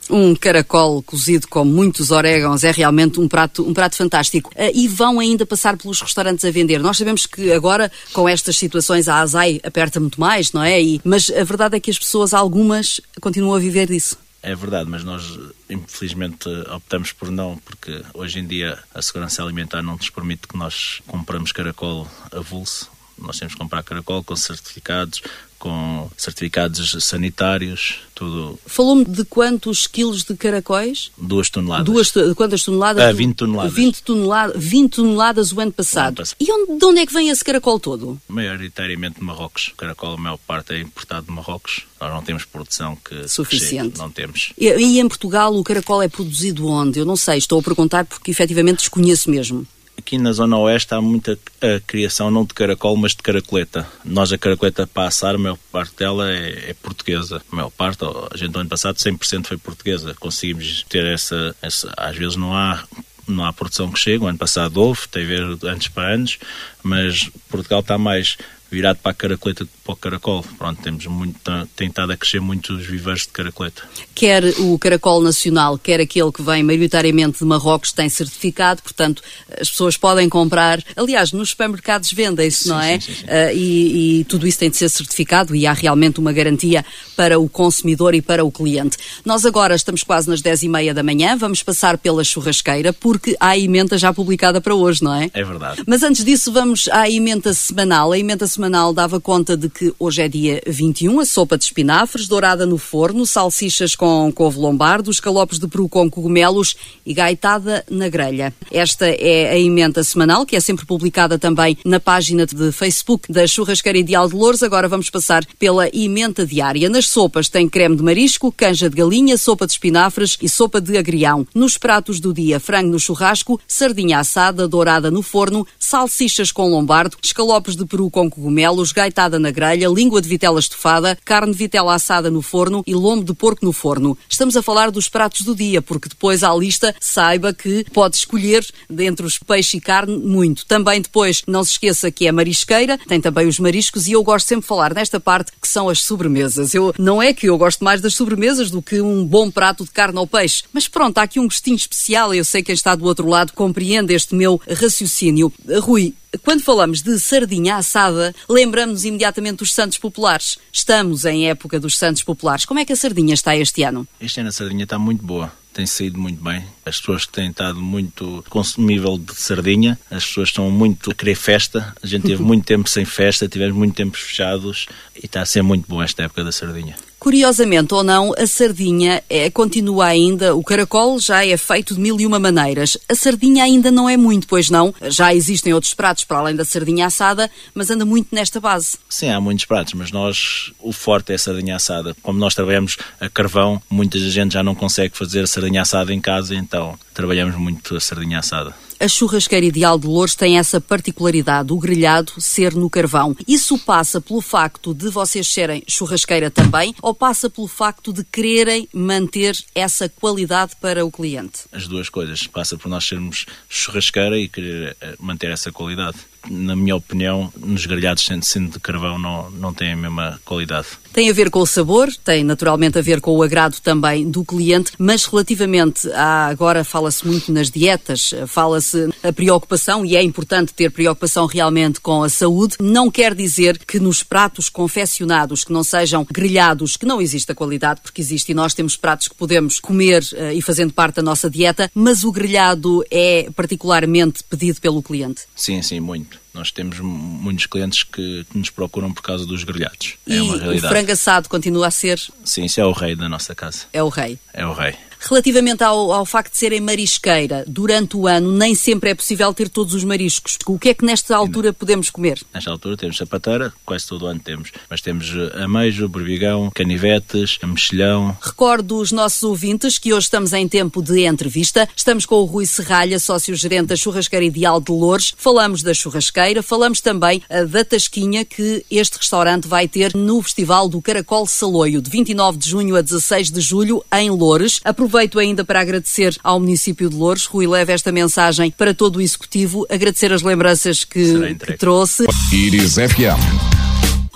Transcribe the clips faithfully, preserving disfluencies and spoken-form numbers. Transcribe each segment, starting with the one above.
Um caracol cozido com muitos orégãos é realmente um prato, um prato fantástico. Uh, e vão ainda passar pelos restaurantes a vender. Nós sabemos que agora, com estas situações, a ASAI aperta muito mais, não é? E, mas a verdade é que as pessoas, algumas, continuam a viver disso. É verdade, mas nós infelizmente optamos por não, porque hoje em dia a segurança alimentar não nos permite que nós compramos caracol avulso. Nós temos que comprar caracol com certificados, com certificados sanitários, tudo. Falou-me de quantos quilos de caracóis? Duas toneladas. Duas, quantas toneladas? Ah, vinte toneladas. vinte toneladas, vinte toneladas o ano passado. O ano passado. E onde, de onde é que vem esse caracol todo? Maioritariamente de Marrocos. O caracol, a maior parte é importado de Marrocos. Nós não temos produção que suficiente. Que não temos. E, e em Portugal o caracol é produzido onde? Eu não sei, estou a perguntar porque efetivamente desconheço mesmo. Aqui na zona oeste há muita a criação, não de caracol, mas de caracoleta. Nós a caracoleta para assar, a maior parte dela é, é portuguesa. A maior parte, a gente no ano passado cem por cento foi portuguesa. Conseguimos ter essa, essa... Às vezes não há... Não há produção que chega, o ano passado houve, tem a ver anos para anos, mas Portugal está mais virado para a caracoleta do que para o caracol. Pronto, temos muito, tem estado a crescer muito os viveiros de caracoleta. Quer o caracol nacional, quer aquele que vem maioritariamente de Marrocos, tem certificado, portanto as pessoas podem comprar. Aliás, nos supermercados vendem-se, não é? Sim, sim, sim. Uh, e, e tudo isso tem de ser certificado e há realmente uma garantia para o consumidor e para o cliente. Nós agora estamos quase nas dez e meia da manhã, vamos passar pela churrasqueira, porque há a emenda já publicada para hoje, não é? É verdade. Mas antes disso vamos à emenda semanal. A emenda semanal dava conta de que hoje é dia vinte e um, a sopa de espinafres, dourada no forno, salsichas com couve lombardo, escalopes de peru com cogumelos e gaitada na grelha. Esta é a emenda semanal, que é sempre publicada também na página de Facebook da Churrasqueira Ideal de Loures. Agora vamos passar pela emenda diária. Nas sopas tem creme de marisco, canja de galinha, sopa de espinafres e sopa de agrião. Nos pratos do dia, frango no churrasco, sardinha assada, dourada no forno, salsichas com lombardo, escalopes de peru com cogumelos, gaitada na grelha, língua de vitela estufada, carne de vitela assada no forno e lombo de porco no forno. Estamos a falar dos pratos do dia, porque depois à lista saiba que pode escolher dentre os peixe e carne muito. Também depois não se esqueça que é marisqueira, tem também os mariscos e eu gosto sempre de falar nesta parte que são as sobremesas. Eu, não é que eu gosto mais das sobremesas do que um bom prato de carne ou peixe, mas pronto, há aqui um gostinho especial e eu sei que quem está do outro lado compreende este meu raciocínio. Rui, quando falamos de sardinha assada, lembramos imediatamente dos Santos Populares. Estamos em época dos Santos Populares. Como é que a sardinha está este ano? Este ano a sardinha está muito boa. Tem saído muito bem. As pessoas que têm estado muito consumível de sardinha, as pessoas estão muito a querer festa. A gente teve muito tempo sem festa, tivemos muito tempo fechados e está a ser muito boa esta época da sardinha. Curiosamente ou não, a sardinha é, continua ainda, o caracol já é feito de mil e uma maneiras. A sardinha ainda não é muito, pois não? Já existem outros pratos para além da sardinha assada, mas anda muito nesta base. Sim, há muitos pratos, mas nós, o forte é a sardinha assada. Como nós trabalhamos a carvão, muita gente já não consegue fazer a sardinha assada em casa, então trabalhamos muito a sardinha assada. A Churrasqueira Ideal de Loures tem essa particularidade, o grelhado ser no carvão. Isso passa pelo facto de vocês serem churrasqueira também ou passa pelo facto de quererem manter essa qualidade para o cliente? As duas coisas. Passa por nós sermos churrasqueira e querer manter essa qualidade. Na minha opinião, nos grelhados sendo de carvão não, não tem a mesma qualidade. Tem a ver com o sabor, tem naturalmente a ver com o agrado também do cliente, mas relativamente a, agora fala-se muito nas dietas, fala-se a preocupação, e é importante ter preocupação realmente com a saúde, não quer dizer que nos pratos confeccionados, que não sejam grelhados, que não exista qualidade, porque existe e nós temos pratos que podemos comer uh, e fazendo parte da nossa dieta, mas o grelhado é particularmente pedido pelo cliente. Sim, sim, muito. Nós temos muitos clientes que nos procuram por causa dos grelhados. E é uma realidade. O frango assado continua a ser? Sim, isso é o rei da nossa casa. É o rei. É o rei. Relativamente ao, ao facto de serem marisqueira, durante o ano nem sempre é possível ter todos os mariscos. O que é que nesta altura podemos comer? Nesta altura temos sapateira, quase todo o ano temos. Mas temos ameijo, berbigão, canivetes, mexilhão. Recordo os nossos ouvintes que hoje estamos em tempo de entrevista. Estamos com o Rui Serralha, sócio-gerente da Churrasqueira Ideal de Loures. Falamos da churrasqueira, falamos também uh, da tasquinha que este restaurante vai ter no Festival do Caracol Saloio, de vinte e nove de junho a dezasseis de julho, em Loures. Aproveito ainda para agradecer ao município de Loures. Rui, leva esta mensagem para todo o executivo, agradecer as lembranças que, que trouxe. Iris F M.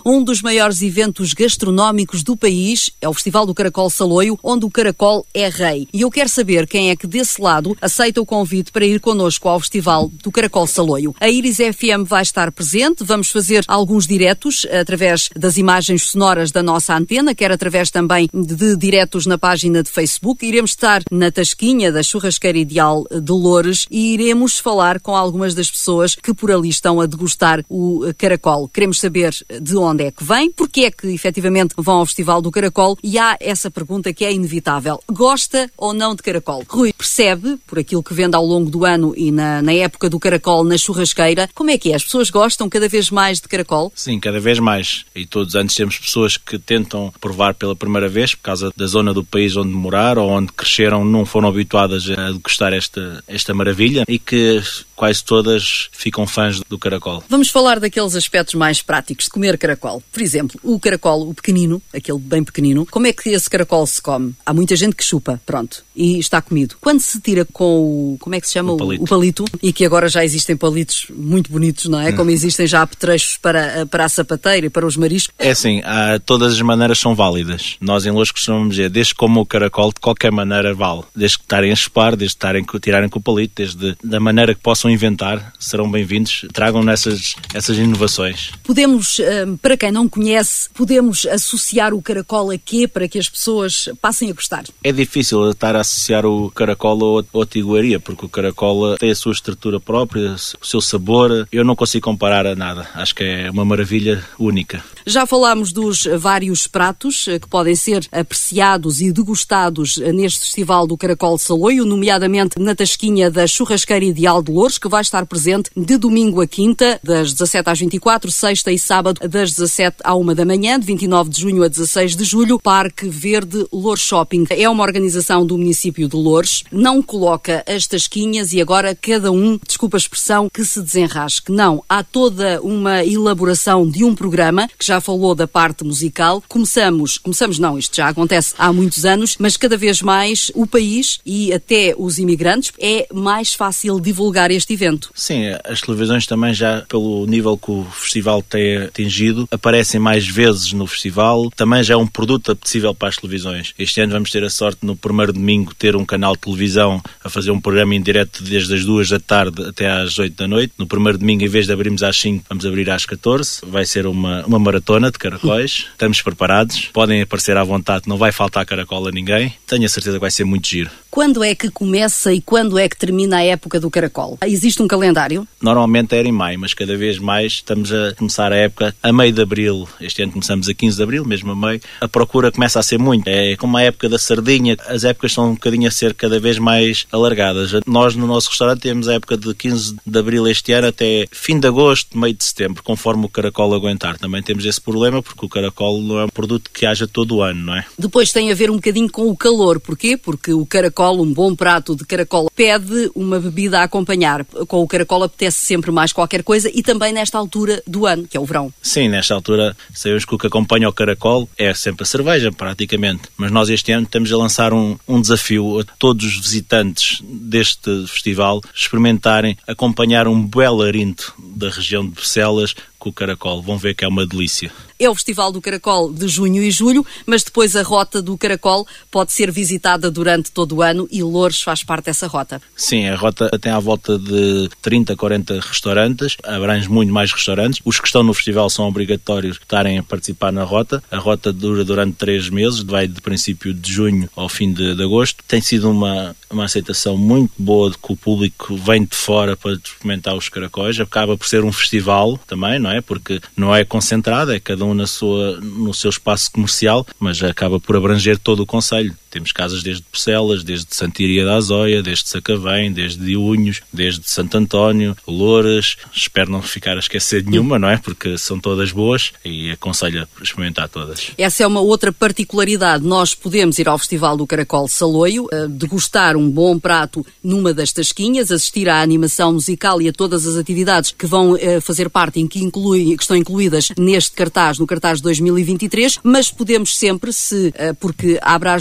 Um dos maiores eventos gastronómicos do país é o Festival do Caracol Saloio, onde o caracol é rei. E eu quero saber quem é que desse lado aceita o convite para ir connosco ao Festival do Caracol Saloio. A Iris F M vai estar presente, vamos fazer alguns diretos através das imagens sonoras da nossa antena, quer através também de diretos na página de Facebook. Iremos estar na Tasquinha da Churrasqueira Ideal de Loures e iremos falar com algumas das pessoas que por ali estão a degustar o caracol. Queremos saber de onde é que vem, porque é que efetivamente vão ao Festival do Caracol, e há essa pergunta que é inevitável. Gosta ou não de caracol? Rui, percebe, por aquilo que vende ao longo do ano e na, na época do caracol na churrasqueira, como é que é? As pessoas gostam cada vez mais de caracol? Sim, cada vez mais. E todos os anos temos pessoas que tentam provar pela primeira vez, por causa da zona do país onde moraram ou onde cresceram, não foram habituadas a degustar esta, esta maravilha, e que quase todas ficam fãs do caracol. Vamos falar daqueles aspectos mais práticos de comer caracol. Por exemplo, o caracol, o pequenino, aquele bem pequenino, como é que esse caracol se come? Há muita gente que chupa, pronto, e está comido. Quando se tira com o, como é que se chama? O palito. O palito, e que agora já existem palitos muito bonitos, não é? Como existem já apetrechos para, para a sapateira e para os mariscos. É assim, há, todas as maneiras são válidas. Nós em Loures costumamos dizer, desde que comam o caracol, de qualquer maneira vale. Desde que estarem a chupar, desde que estarem, tirarem com o palito, desde da maneira que possam inventar, serão bem-vindos. Tragam nessas essas inovações. Podemos, para quem não conhece, podemos associar o caracol a quê para que as pessoas passem a gostar? É difícil estar a associar o caracol à iguaria, porque o caracol tem a sua estrutura própria, o seu sabor. Eu não consigo comparar a nada. Acho que é uma maravilha única. Já falámos dos vários pratos que podem ser apreciados e degustados neste Festival do Caracol Saloio, nomeadamente na Tasquinha da Churrasqueira Ideal de Loures, que vai estar presente de domingo a quinta, das dezassete às vinte e quatro, sexta e sábado das dezassete à uma da manhã, de vinte e nove de junho a dezasseis de julho, Parque Verde Loures Shopping. É uma organização do município de Loures, não coloca as tasquinhas e agora cada um, desculpa a expressão, que se desenrasque. Não, há toda uma elaboração de um programa, que já falou da parte musical. Começamos, começamos não, isto já acontece há muitos anos, mas cada vez mais o país e até os imigrantes é mais fácil divulgar este evento. Sim, as televisões também já, pelo nível que o festival tem atingido, aparecem mais vezes no festival. Também já é um produto apetecível para as televisões. Este ano vamos ter a sorte, no primeiro domingo, ter um canal de televisão a fazer um programa em direto desde as duas da tarde até às oito da noite. No primeiro domingo, em vez de abrirmos às cinco, vamos abrir às catorze. Vai ser uma, uma maratona de caracóis. Estamos preparados. Podem aparecer à vontade, não vai faltar caracol a ninguém. Tenho a certeza que vai ser muito giro. Quando é que começa e quando é que termina a época do caracol? Existe um calendário? Normalmente era em maio, mas cada vez mais estamos a começar a época a meio de abril. Este ano começamos a quinze de abril, mesmo a meio. A procura começa a ser muito. É como a época da sardinha. As épocas são um bocadinho a ser cada vez mais alargadas. Nós, no nosso restaurante, temos a época de quinze de abril este ano até fim de agosto, meio de setembro, conforme o caracol aguentar. Também temos esse problema, porque o caracol não é um produto que haja todo o ano, não é? Depois tem a ver um bocadinho com o calor. Porquê? Porque o caracol, um bom prato de caracol, pede uma bebida a acompanhar. Com o caracol apetece sempre mais qualquer coisa, e também nesta altura do ano, que é o verão. Sim, nesta altura sabemos que o que acompanha o caracol é sempre a cerveja, praticamente. Mas nós este ano estamos a lançar um, um desafio a todos os visitantes deste festival experimentarem acompanhar um belo arinto da região de Bucelas com o caracol. Vão ver que é uma delícia. É o Festival do Caracol de junho e julho, mas depois a rota do caracol pode ser visitada durante todo o ano e Loures faz parte dessa rota. Sim, a rota tem à volta de trinta, quarenta restaurantes, abrange muito mais restaurantes. Os que estão no festival são obrigatórios estarem a participar na rota. A rota dura durante três meses, vai de princípio de junho ao fim de, de agosto. Tem sido uma, uma aceitação muito boa de que o público vem de fora para experimentar os caracóis. Acaba por ser um festival também, não é? Porque não é concentrado, é cada um na sua, no seu espaço comercial, mas acaba por abranger todo o concelho. Temos casas desde Bucelas, desde Santiria da Azóia, desde Sacavém, desde Unhos, desde Santo António, Loures. Espero não ficar a esquecer de nenhuma, não é? Porque são todas boas e aconselho a experimentar todas. Essa é uma outra particularidade. Nós podemos ir ao Festival do Caracol Saloio, degustar um bom prato numa das tasquinhas, assistir à animação musical e a todas as atividades que vão fazer parte, em que, inclui, que estão incluídas neste cartaz, no cartaz de dois mil e vinte e três, mas podemos sempre, se, porque abre às dezassete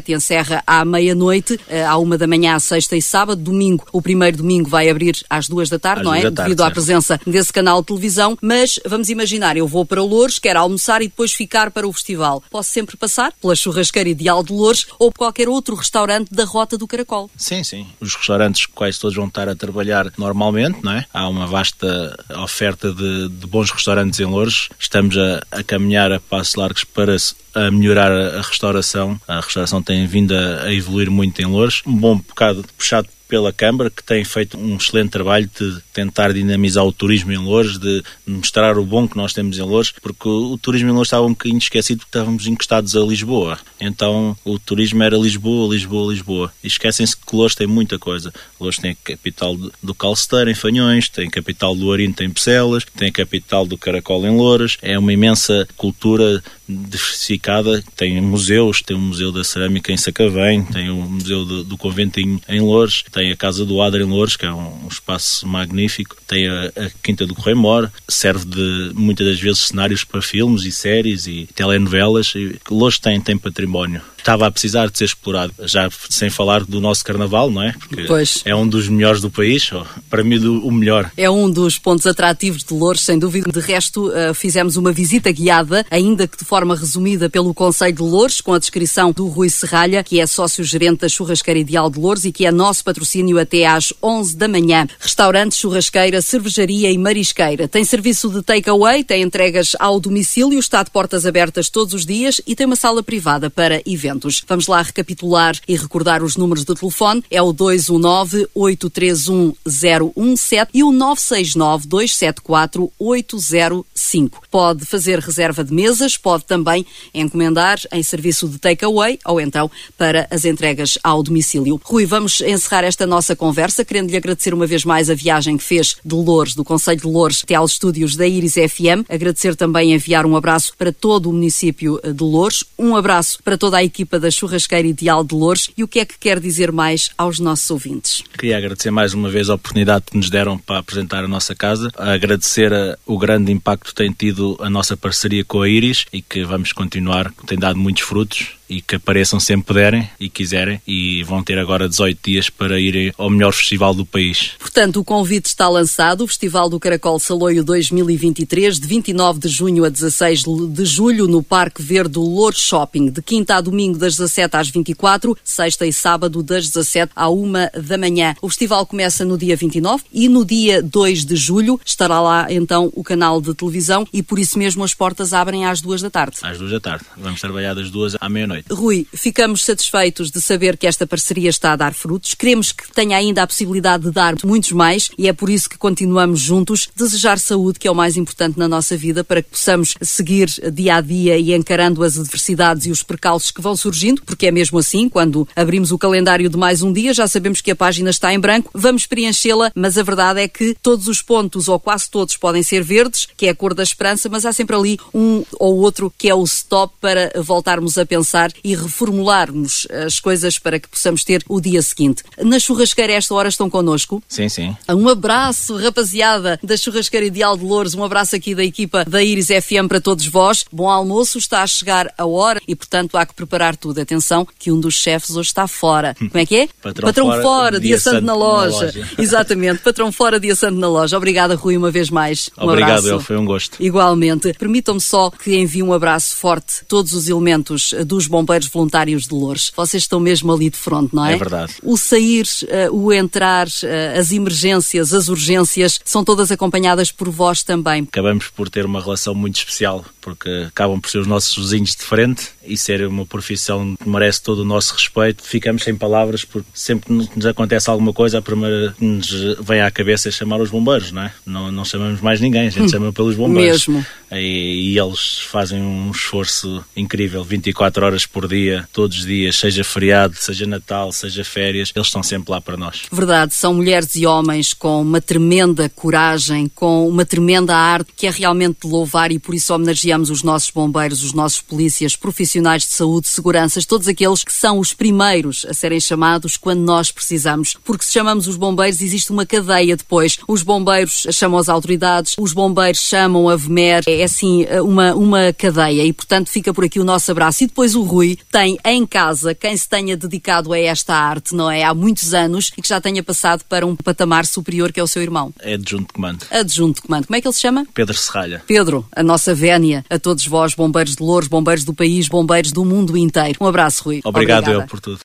sete e encerra à meia-noite, à uma da manhã, à sexta e sábado. Domingo, o primeiro domingo vai abrir às duas da tarde, às não é? Tarde, devido à certo. presença desse canal de televisão. Mas vamos imaginar, eu vou para Loures, quero almoçar e depois ficar para o festival. Posso sempre passar pela Churrasqueira Ideal de Loures ou qualquer outro restaurante da Rota do Caracol. Sim, sim. Os restaurantes quase todos vão estar a trabalhar normalmente, não é? Há uma vasta oferta de, de bons restaurantes em Loures. Estamos a, a caminhar a passos largos para a melhorar a, a restauração. A restauração tem vindo a, a evoluir muito em Loures. Um bom bocado puxado pela Câmara, que tem feito um excelente trabalho de tentar dinamizar o turismo em Loures, de mostrar o bom que nós temos em Loures, porque o, o turismo em Loures estava um bocadinho esquecido porque estávamos encostados a Lisboa. Então o turismo era Lisboa, Lisboa, Lisboa. E esquecem-se que Loures tem muita coisa. Loures tem a capital do Calceteiro em Fanhões, tem a capital do Arino em Pecelas, tem a capital do Caracol em Loures. É uma imensa cultura diversificada, tem museus, tem o Museu da Cerâmica em Sacavém, tem o Museu do, do Conventinho em Loures, tem a Casa do Adre em Loures, que é um, um espaço magnífico, tem a, a Quinta do Correio-Mor, serve de, muitas das vezes, cenários para filmes e séries e telenovelas, e Loures tem, tem património. Estava a precisar de ser explorado, já sem falar do nosso Carnaval, não é? Porque pois. É um dos melhores do país, para mim do, o melhor. É um dos pontos atrativos de Loures, sem dúvida. De resto, uh, fizemos uma visita guiada, ainda que de forma resumida, pelo Conselho de Loures, com a descrição do Rui Serralha, que é sócio-gerente da Churrasqueira Ideal de Loures e que é nosso patrocínio até às onze da manhã. Restaurante, churrasqueira, cervejaria e marisqueira. Tem serviço de take-away, tem entregas ao domicílio, está de portas abertas todos os dias e tem uma sala privada para eventos. Vamos lá recapitular e recordar os números do telefone. É o dois um nove, oito três um, zero um sete e o nove seis nove, dois sete quatro, oito zero cinco. Pode fazer reserva de mesas, pode também encomendar em serviço de take-away ou então para as entregas ao domicílio. Rui, vamos encerrar esta nossa conversa, querendo-lhe agradecer uma vez mais a viagem que fez de Loures, do Conselho de Loures, até aos estúdios da Iris F M. Agradecer também e enviar um abraço para todo o município de Loures, um abraço para toda a equipa da Churrasqueira Ideal de Loures e o que é que quer dizer mais aos nossos ouvintes? Queria agradecer mais uma vez a oportunidade que nos deram para apresentar a nossa casa, agradecer a, o grande impacto que tem tido a nossa parceria com a Iris e que vamos continuar, que tem dado muitos frutos e que apareçam sempre que puderem e quiserem e vão ter agora dezoito dias para irem ao melhor festival do país. Portanto, o convite está lançado, o Festival do Caracol Saloio dois mil e vinte e três, de vinte e nove de junho a dezasseis de julho, no Parque Verde do Loures Shopping, de quinta a domingo das dezassete às vinte e quatro, sexta e sábado das dezassete à uma da manhã. O festival começa no dia vinte e nove e no dia dois de julho estará lá então o canal de televisão e por isso mesmo as portas abrem às duas da tarde. Às duas da tarde. Vamos trabalhar das duas à meia-noite. Rui, ficamos satisfeitos de saber que esta parceria está a dar frutos. Queremos que tenha ainda a possibilidade de dar muitos mais e é por isso que continuamos juntos. Desejar saúde, que é o mais importante na nossa vida, para que possamos seguir dia a dia e encarando as adversidades e os percalços que vão surgindo, porque é mesmo assim, quando abrimos o calendário de mais um dia, já sabemos que a página está em branco, vamos preenchê-la, mas a verdade é que todos os pontos, ou quase todos, podem ser verdes, que é a cor da esperança, mas há sempre ali um ou outro que é o stop para voltarmos a pensar e reformularmos as coisas para que possamos ter o dia seguinte. Na Churrasqueira, a esta hora, estão connosco. Sim, sim. Um abraço, rapaziada da Churrasqueira Ideal de Loures, um abraço aqui da equipa da Iris F M para todos vós. Bom almoço, está a chegar a hora e, portanto, há que preparar tudo. Atenção, que um dos chefes hoje está fora. Como é que é? Patrão, Patrão fora, fora, dia, dia santo, santo na loja. Na loja. Exatamente, patrão fora, dia santo na loja. Obrigada, Rui, uma vez mais. Um Obrigado, abraço. Eu, foi um gosto. Igualmente. Permitam-me só que envie um abraço forte a todos os elementos dos bombeiros voluntários de Loures. Vocês estão mesmo ali de fronte, não é? É verdade. O sair, uh, o entrar, uh, as emergências, as urgências, são todas acompanhadas por vós também. Acabamos por ter uma relação muito especial, porque acabam por ser os nossos vizinhos de frente e ser uma profissão que merece todo o nosso respeito. Ficamos sem palavras, porque sempre que nos acontece alguma coisa, a primeira que nos vem à cabeça é chamar os bombeiros, não é? Não, não chamamos mais ninguém, a gente hum, chama pelos bombeiros. Mesmo. E, e eles fazem um esforço incrível, vinte e quatro horas por dia, todos os dias, seja feriado, seja Natal, seja férias, eles estão sempre lá para nós. Verdade, são mulheres e homens com uma tremenda coragem, com uma tremenda arte que é realmente de louvar e por isso homenageamos os nossos bombeiros, os nossos polícias, profissionais de saúde, seguranças, todos aqueles que são os primeiros a serem chamados quando nós precisamos. Porque se chamamos os bombeiros, existe uma cadeia depois. Os bombeiros chamam as autoridades, os bombeiros chamam a V M E R, é assim uma, uma cadeia e, portanto, fica por aqui o nosso abraço. E depois o Rui tem em casa quem se tenha dedicado a esta arte, não é? Há muitos anos e que já tenha passado para um patamar superior, que é o seu irmão. É adjunto de comando. Adjunto de comando. Como é que ele se chama? Pedro Serralha. Pedro, a nossa vénia, a todos vós, bombeiros de Louros, bombeiros do país, bombeiros do mundo inteiro. Um abraço, Rui. Obrigado Obrigada. eu por tudo.